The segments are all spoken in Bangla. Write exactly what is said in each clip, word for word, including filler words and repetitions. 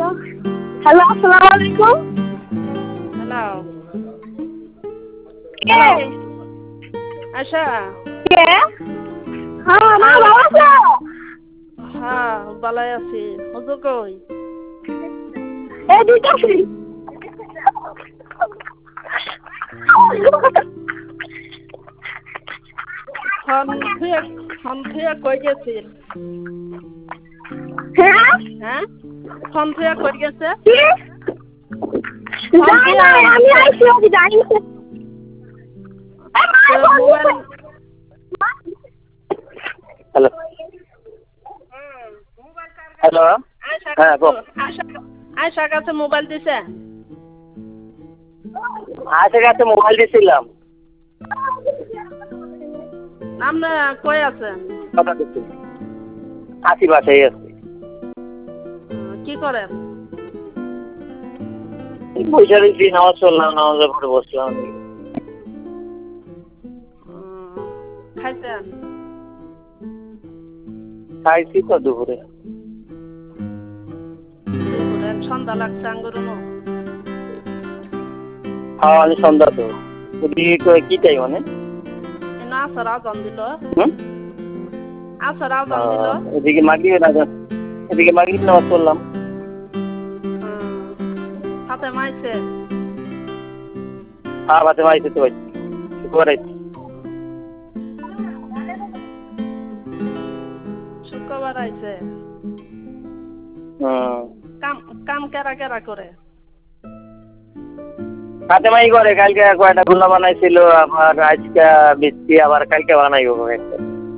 হ্যালো, আসসালামু আলাইকুম। হ্যালো। কে? আয়শা। কে? হ্যাঁ, মা ভালো আছো? হ্যাঁ, ভালোই আছি। হুজুর কই? এই দিতেছি। ফোন থুয়ে ফোন থুয়ে কই গেছিল? হ্যাঁ? হ্যাঁ? ফোন থুয়ে কই গেছে? কি? ফোন যাই থুয়ে নাই, আমি আইছি ওদি যাইনি। তো মোবাইল হ্যালো মোবাইল কার কাছে? হ্যালো আয়শা হ্যাঁ গো আয়শা আয়শার কাছে মোবাইল দিছে? আজের কাছে মোবাইল দিছিলাম। আপনি কই আছেন? কথা দিচ্ছি আশি বাসায় আছে। কি করেন? বসে রয়েছি, নামাজ চললাম, নামাজের পরে বসলাম। খাইছেন? খাইছি তো দুপুরে। দুপুরে সন্ধ্যা লাগছে আঙ্গুর নো? হ্যাঁ, আমি সন্ধ্যা তো কি চাই মানে না আসর আজান দিল। হুম আসর আজান দিল। এদিকে মাগরিবের আজান, এদিকে মাগরিব নামাজ পড়লাম। হাতে মাইছে? হ্যাঁ, বাতে মাইছে তো শুক্রবার আইছি। শুক্রবার আইছে। হুম কাম কাম কেরা কেরা করে? হাতে মাই করে। কালকে কয়টা গুল্লা বানাইছিল, আবার আজকে বেশি, আবার কালকে বানাইব একটা।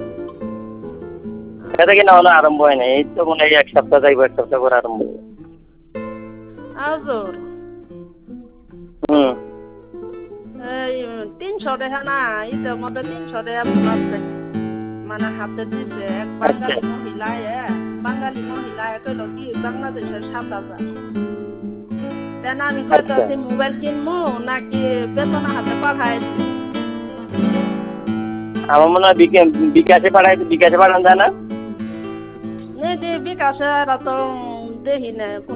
এটা কিনা হলো আরম্ভ হয় নাই, এই তো মনে হয় এক সপ্তাহ যাইব, এক সপ্তাহ করে আরম্ভ হবে। আজর হুম এই তিনশো টাকা না, ঈদের মধ্যে তিনশো টাকা বোনাস পাইছে। মানে হাতে দিছে এক বাঙালি মহিলায়, বাঙালি মহিলায় কইল কি বাংলাদেশের সাত হাজার। দেন আমি কইতাছি মোবাইল কিনবো নাকি বেতন হাতে পাঠাই দিই। আমার মনে হয় বিকাশে পাঠাই, বিকাশে পাঠান যায় না? বিকাশে তো দেখি না।